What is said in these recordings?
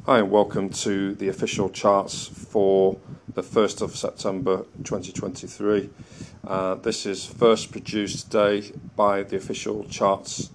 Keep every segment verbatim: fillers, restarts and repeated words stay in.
Hi and welcome to the official charts for the first of September twenty twenty-three. Uh, this is first produced today by the official charts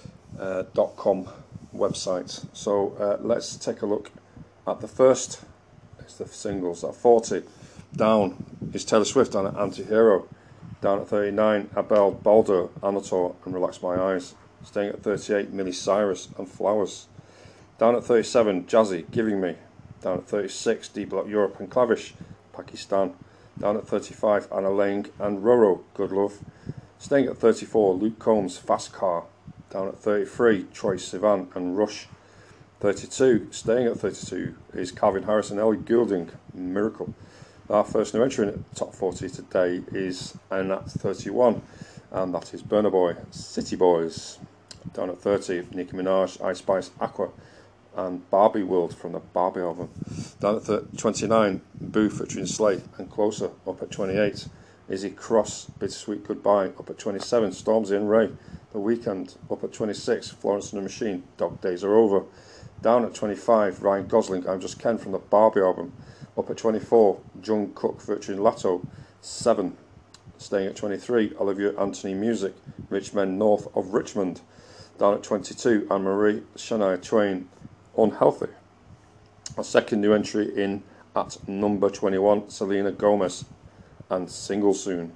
dot com uh, website. So uh, let's take a look at the first. It's the singles at forty. Down is Taylor Swift and Anti-Hero. Down at thirty-nine, Abel Baldo, Anator and Relax My Eyes. Staying at thirty-eight, Miley Cyrus and Flowers. Down at thirty-seven, Jazzy, Giving Me. Down at thirty-six, D Block Europe and Clavish, Pakistan. Down at thirty-five, Anna Lang and Roro, Good Love. Staying at thirty-four, Luke Combs, Fast Car. Down at thirty-three, Troye Sivan and Rush. thirty-two, staying at thirty-two, is Calvin Harris and Ellie Goulding, Miracle. Our first new entry in the top forty today is in at thirty-one, and that is Burna Boy, City Boys. Down at thirty, Nicki Minaj, Ice Spice, Aqua, and Barbie World from the Barbie album. Down at twenty-nine, Boo featuring Slay and Closer. Up at twenty-eight, Izzy Cross, Bittersweet Goodbye. Up at twenty-seven, Stormzy and Ray, The Weeknd. Up at twenty-six, Florence and the Machine, Dog Days Are Over. Down at twenty-five, Ryan Gosling, I'm Just Ken from the Barbie album. Up at twenty-four, Jungkook featuring Latto, Seven. Staying at twenty-three, Olivia Anthony Music, Rich Men North of Richmond. Down at twenty-two, Anne-Marie Shania Twain, Unhealthy. Our second new entry in at number twenty-one, Selena Gomez and Single Soon.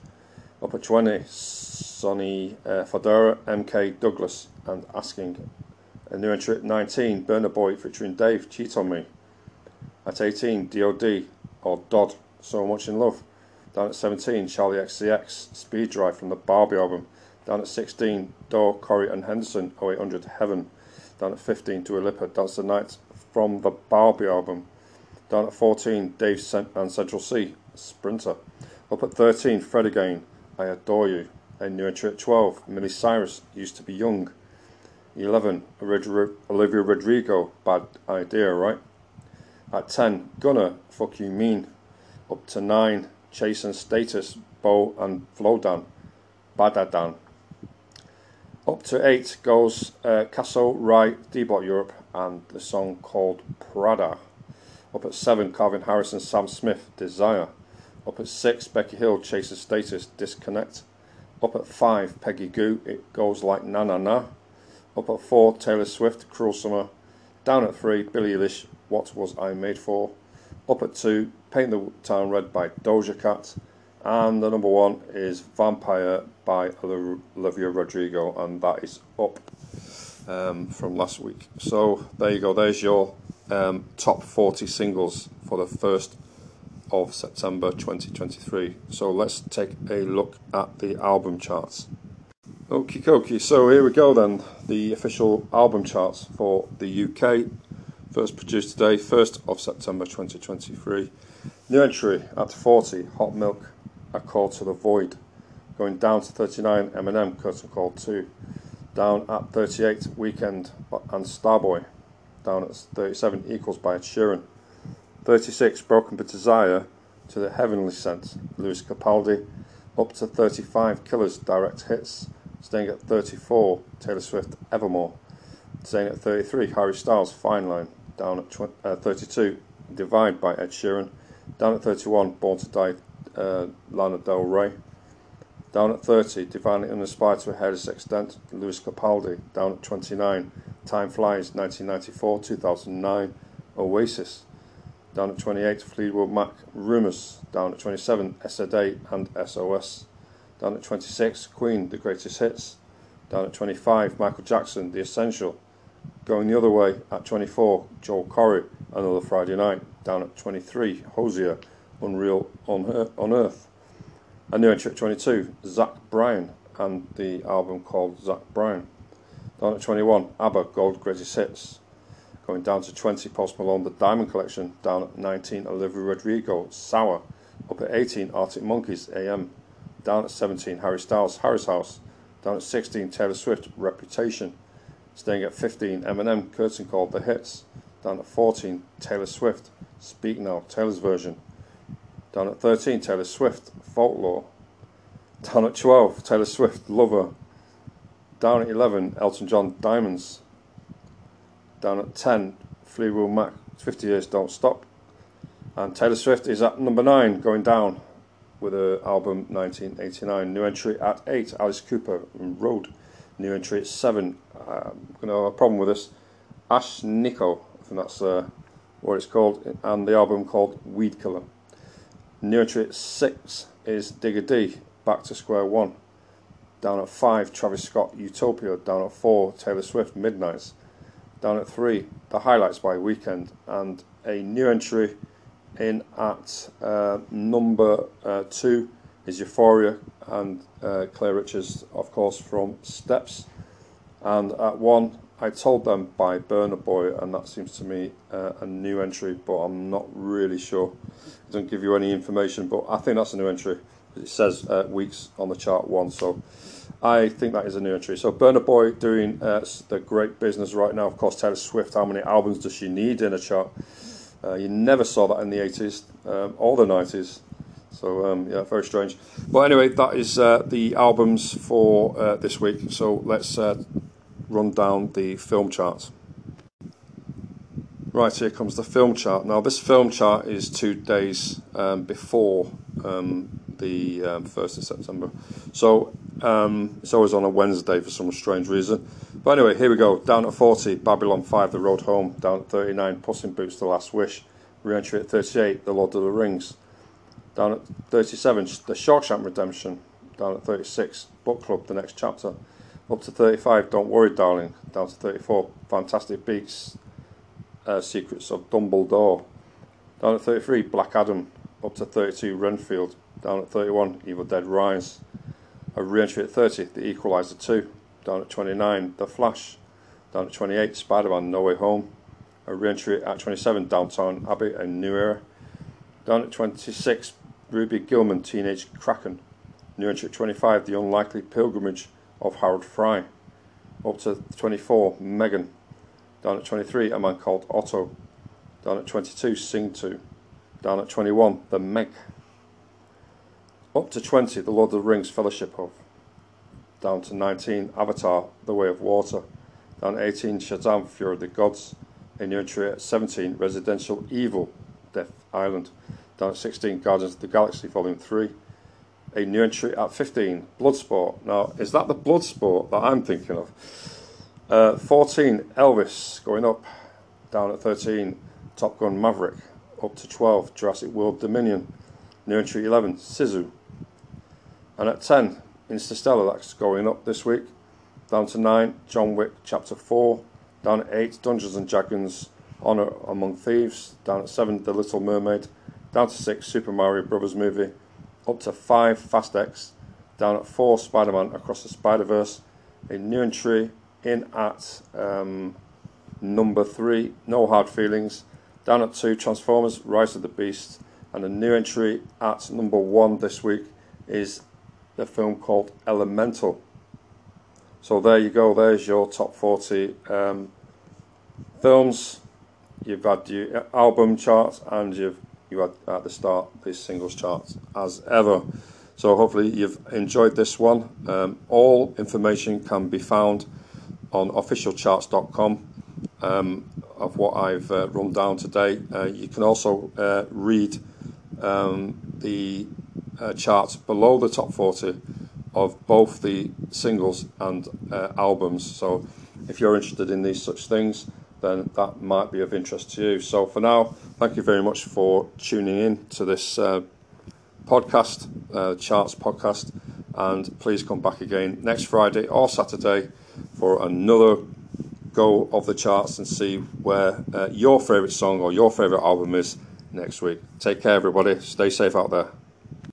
Up at twenty, Sonny uh, Fodera, M K Douglas and Asking. A new entry at nineteen, Burna Boy featuring Dave, Cheat On Me. At eighteen, D O D or Dodd, So Much In Love. Down at seventeen, Charlie X C X, Speed Drive from the Barbie album. Down at sixteen, Doe, Corey and Henderson, oh eight hundred Heaven. Down at fifteen, Dua Lipa, Dance the Night from the Barbie album. Down at fourteen, Dave and Central C, Sprinter. Up at thirteen, Fred Again, I Adore You. A new entry at twelve, Miley Cyrus, Used to Be Young. eleven, Olivia Rodrigo, Bad Idea, right? At ten, Gunna, Fuck You Mean. Up to nine, Chase and Status, Bo and Flowdan, Badadan. Up to eight goes uh, Casso, Rai, D Block Europe, and the song called Prada. Up at seven, Calvin Harris and Sam Smith, Desire. Up at six, Becky Hill, Chase and Status, Disconnect. Up at five, Peggy Goo, It Goes Like Na Na Na. Up at four, Taylor Swift, Cruel Summer. Down at three, Billie Eilish, What Was I Made For. Up at two, Paint the Town Red by Doja Cat. And the number one is Vampire by Olivia Rodrigo, and that is up um, from last week. So there you go, there's your um, top forty singles for the first of September twenty twenty-three. So let's take a look at the album charts. Okie dokie, so here we go then, the official album charts for the U K. First produced today, first of September twenty twenty-three. New entry at forty, Hot Milk, A Call to the Void. Going down to thirty-nine, Eminem, Curtain Call two. Down at thirty-eight, Weekend and Starboy. Down at thirty-seven, Equals by Ed Sheeran. thirty-six, Broken But Desire, To the Heavenly Sent, Lewis Capaldi. Up to thirty-five, Killers, Direct Hits. Staying at thirty-four, Taylor Swift, Evermore. Staying at thirty-three, Harry Styles, Fine Line. Down at tw- uh, thirty-two, Divide by Ed Sheeran. Down at thirty-one, Born to Die, uh, Lana Del Rey. Down at thirty, Divinely Uninspired to a Hairless Extent, Lewis Capaldi. Down at twenty-nine, Time Flies, nineteen ninety-four to two thousand nine, Oasis. Down at twenty-eight, Fleetwood Mac, Rumours. Down at twenty-seven, S A D and S O S. Down at twenty-six, Queen, The Greatest Hits. Down at twenty-five, Michael Jackson, The Essential. Going the other way, at twenty-four, Joel Corry, Another Friday Night. Down at twenty-three, Hosier, Unreal on Earth. A new entry at twenty-two, Zach Bryan, and the album called Zach Bryan. Down at twenty-one, ABBA, Gold Greatest Hits. Going down to twenty, Post Malone, The Diamond Collection. Down at nineteen, Olivia Rodrigo, Sour. Up at eighteen, Arctic Monkeys, A M. Down at seventeen, Harry Styles, Harry's House. Down at sixteen, Taylor Swift, Reputation. Staying at fifteen, Eminem, Curtain Call, The Hits. Down at fourteen, Taylor Swift, Speak Now, Taylor's version. Down at thirteen, Taylor Swift, Folklore. Down at twelve, Taylor Swift, Lover. Down at eleven, Elton John, Diamonds. Down at ten, Fleetwood Mac, fifty Years Don't Stop. And Taylor Swift is at number nine, going down with her album nineteen eighty-nine. New entry at eight, Alice Cooper and Road. New entry at seven. Uh, I'm going to have a problem with this. Ash Nico, I think that's uh, what it's called, and the album called Weed Killer. New entry at six is Digga D, Back to Square One. Down at five, Travis Scott, Utopia. Down at four, Taylor Swift, Midnights. Down at three, The Highlights by Weekend. And a new entry in at uh, number uh, two is Euphoria and uh, Claire Richards, of course, from Steps. And at one, I Told Them by Burna Boy, and that seems to me uh, a new entry, but I'm not really sure. It doesn't give you any information, but I think that's a new entry. It says uh, weeks on the chart one, so I think that is a new entry. So Burna Boy doing uh, the great business right now. Of course, Taylor Swift, how many albums does she need in a chart? Uh, you never saw that in the eighties um, or the nineties. So, um, yeah, very strange. But anyway, that is uh, the albums for uh, this week. So let's uh, run down the film charts. Right, here comes the film chart. Now, this film chart is two days um, before um, the um, first of September. So um, it's always on a Wednesday for some strange reason. But anyway, here we go. Down at forty, Babylon five, The Road Home. Down at thirty-nine, Puss in Boots, The Last Wish. Re-entry at thirty-eight, The Lord of the Rings. Down at thirty-seven, The Shawshank Redemption. Down at thirty-six, Book Club, The Next Chapter. Up to thirty-five, Don't Worry Darling. Down to thirty-four, Fantastic Beasts, uh, Secrets of Dumbledore. Down at thirty-three, Black Adam. Up to thirty-two, Renfield. Down at thirty-one, Evil Dead Rise. A re-entry at thirty, The Equalizer two. Down at twenty-nine, The Flash. Down at twenty-eight, Spider-Man No Way Home. A re-entry at twenty-seven, Downton Abbey, A New Era. Down at twenty-six, Ruby Gillman, Teenage Kraken. New entry at twenty-five, The Unlikely Pilgrimage of Harold Fry. Up to twenty-four, Megan. Down at twenty-three, A Man Called Otto. Down at twenty-two, Sing two. Down at twenty-one, The Meg. Up to twenty, The Lord of the Rings, Fellowship of. Down to nineteen, Avatar, The Way of Water. Down at eighteen, Shazam, Fury of the Gods. A new entry at seventeen, Residential Evil, Death Island. Down at sixteen, Guardians of the Galaxy, Volume three. A new entry at fifteen, Bloodsport. Now, is that the Bloodsport that I'm thinking of? Uh, fourteen, Elvis, going up. Down at thirteen, Top Gun Maverick. Up to twelve, Jurassic World Dominion. New entry eleven, Sisu. And at ten, Interstellar, that's going up this week. Down to nine, John Wick Chapter four. Down at eight, Dungeons and Dragons, Honor Among Thieves. Down at seven, The Little Mermaid. Down to six, Super Mario Brothers movie. Up to five, Fast X. Down at four, Spider-Man Across the Spider-Verse. A new entry in at um, number three, No Hard Feelings. Down at two, Transformers Rise of the Beast. And a new entry at number one this week is the film called Elemental. So there you go, there's your top forty um, films. You've had your album charts, and you've you had at the start the singles charts as ever. So hopefully you've enjoyed this one. Um, all information can be found on official charts dot com um, of what I've uh, run down today. Uh, you can also uh, read um, the uh, charts below the top forty of both the singles and uh, albums. So if you're interested in these such things, then that might be of interest to you. So for now, thank you very much for tuning in to this uh, podcast, uh, Charts podcast, and please come back again next Friday or Saturday for another go of the charts and see where uh, your favourite song or your favourite album is next week. Take care, everybody. Stay safe out there.